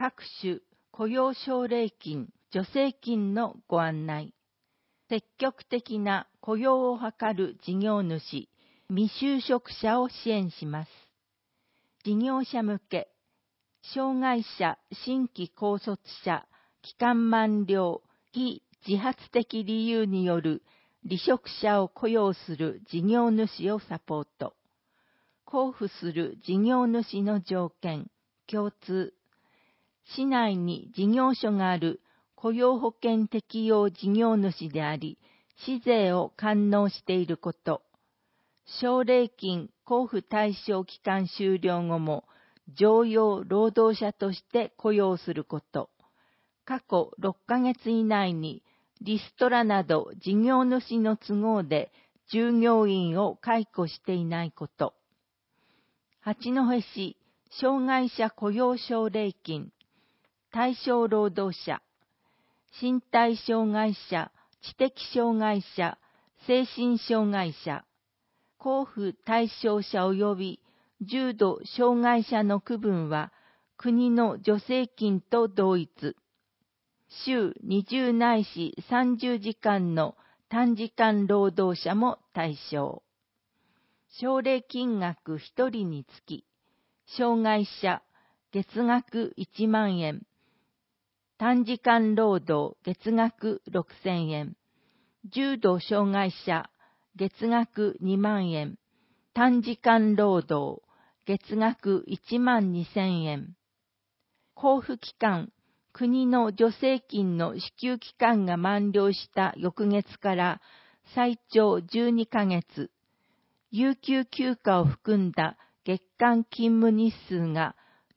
各種雇用奨励金、助成金のご案内。積極的な雇用を図る事業主、未就職者を支援します。事業者向け、障害者、新規高卒者、期間満了、非自発的理由による離職者を雇用する事業主をサポート。交付する事業主の条件、共通。市内に事業所がある雇用保険適用事業主であり、市税を完納していること。奨励金交付対象期間終了後も、常用労働者として雇用すること。過去6ヶ月以内に、リストラなど事業主の都合で従業員を解雇していないこと。八戸市障害者雇用奨励金、対象労働者、身体障害者、知的障害者、精神障害者、交付対象者及び重度障害者の区分は国の助成金と同一。週20ないし30時間の短時間労働者も対象。奨励金額1人につき、障害者月額1万円、短時間労働月額6000円、重度障害者月額2万円、短時間労働月額1万2000円。交付期間、国の助成金の支給期間が満了した翌月から最長12ヶ月、有給休暇を含んだ月間勤務日数が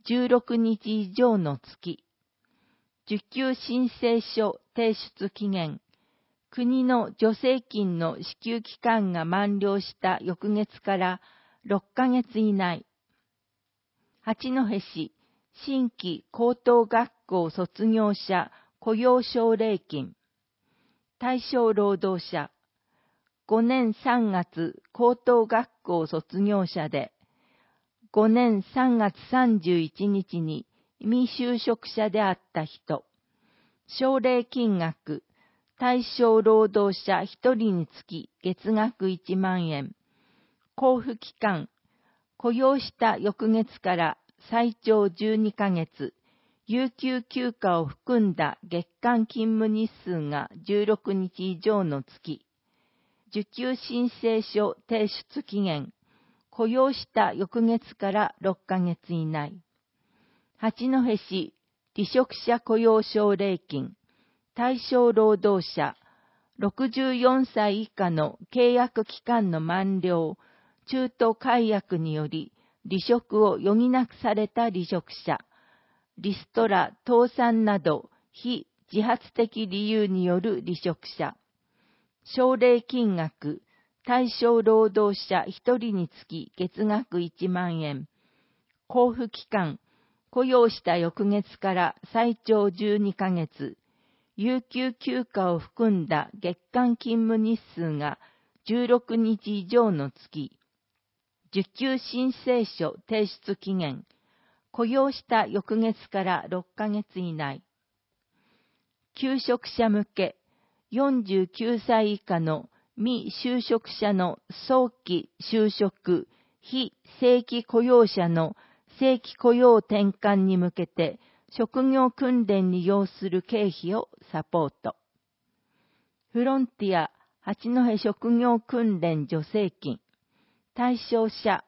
16日以上の月、受給申請書提出期限、国の助成金の支給期間が満了した翌月から6ヶ月以内、八戸市新規高等学校卒業者雇用奨励金、対象労働者、5年3月高等学校卒業者で、5年3月31日に未就職者であった人、奨励金額、対象労働者1人につき月額1万円、交付期間、雇用した翌月から最長12ヶ月、有給休暇を含んだ月間勤務日数が16日以上の月、受給申請書提出期限、雇用した翌月から6ヶ月以内。八戸市離職者雇用奨励金、対象労働者、64歳以下の契約期間の満了、中途解約により離職を余儀なくされた離職者、リストラ、倒産など非自発的理由による離職者、奨励金額、対象労働者1人につき月額1万円、交付期間、雇用した翌月から最長12ヶ月、有給休暇を含んだ月間勤務日数が16日以上の月、受給申請書提出期限、雇用した翌月から6ヶ月以内。求職者向け、49歳以下の未就職者の早期就職、非正規雇用者の正規雇用転換に向けて職業訓練に要する経費をサポート。フロンティア八戸職業訓練助成金、対象者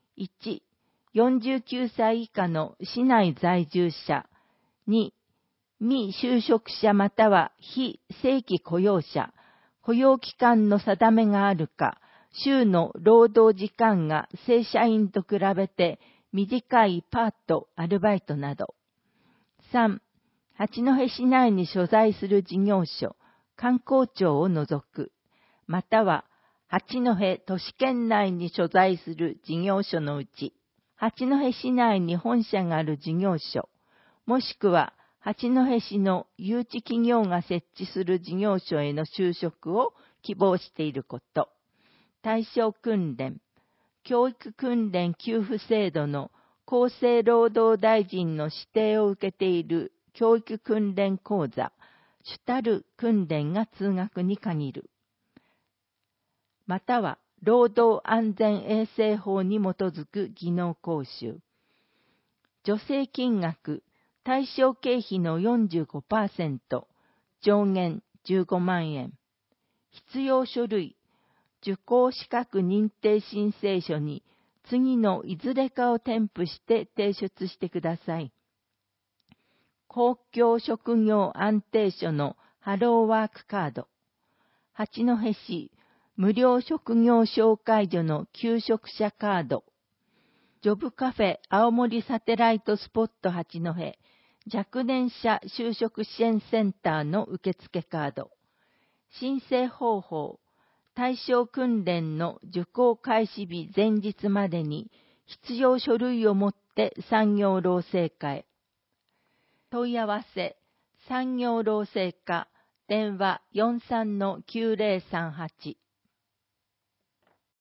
1、49歳以下の市内在住者、2、未就職者または非正規雇用者、雇用期間の定めがあるか、週の労働時間が正社員と比べて短いパート、アルバイトなど。3、八戸市内に所在する事業所、観光庁を除く、または八戸都市圏内に所在する事業所のうち、八戸市内に本社がある事業所、もしくは八戸市の誘致企業が設置する事業所への就職を希望していること。対象訓練、教育訓練給付制度の厚生労働大臣の指定を受けている教育訓練講座、主たる訓練が通学に限る。または、労働安全衛生法に基づく技能講習。助成金額、対象経費の 45%、上限15万円。必要書類、受講資格認定申請書に次のいずれかを添付して提出してください。公共職業安定所のハローワークカード。八戸市無料職業紹介所の求職者カード。ジョブカフェ青森サテライトスポット八戸若年者就職支援センターの受付カード。申請方法。対象訓練の受講開始日前日までに必要書類を持って産業労政課へ。問い合わせ、産業労政課、電話 43-9038